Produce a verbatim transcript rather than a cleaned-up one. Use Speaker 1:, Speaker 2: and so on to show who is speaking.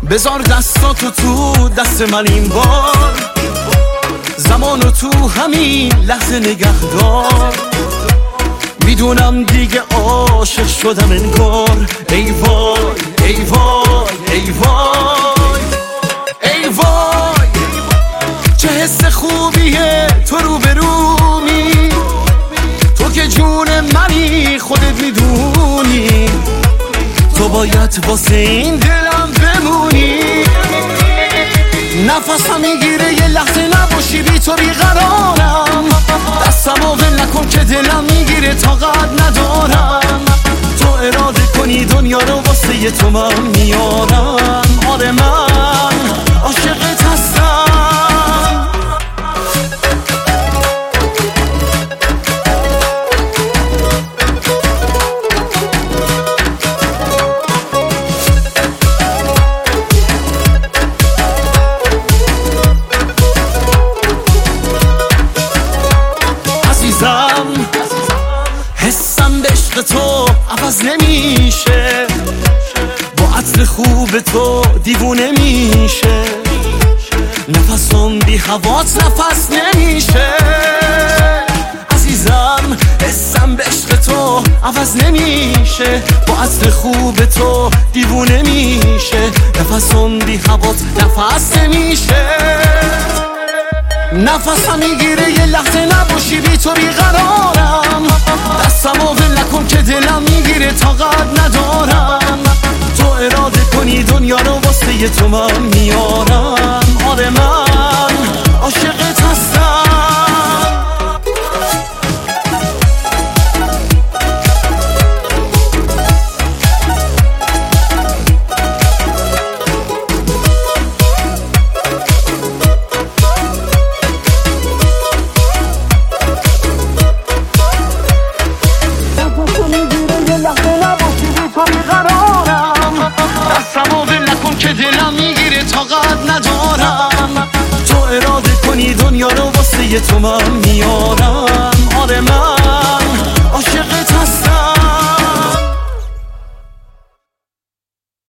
Speaker 1: بذار دستاتو تو دست من این بار، زمانو تو همین لحظه نگهدار. میدونم دیگه عاشق شدم انگار. ای وای ای وای ای وای ای وای، چه حس خوبیه تو رو برونی، تو که جون منی خودت میدونی، تو باید واسه این دلم بمونی. نفسم میگیره یه لحظه نباشی بی تو بیقرارم، دستم ول نکن که دلم میگیره طاقت ندارم. تو اراده کنی دنیا رو واسه تو من میارم. آره من عاشقت هستم. حسم به عشق تو عوض نمیشه، با عطر خوب تو دیوونه میشه، نفسم بی هوات نفس نمیشه. عزیزم حسم به عشق تو عوض نمیشه، با عطر خوب تو دیوونه میشه، نفسم بی هوات نفس نمیشه. نفسم میگیره یه لحظه نباشی بی تو بیقرارم، دستمو ول نکن که دلم میگیره طاقت ندارم. تو اراده کنی دنیا رو واسه تو من میارم. آره من عاشقت هستم. دستمو ول نکن که دلم میگیره طاقت ندارم. تو اراده کنی دنیا رو واسه تو من میارم. آره من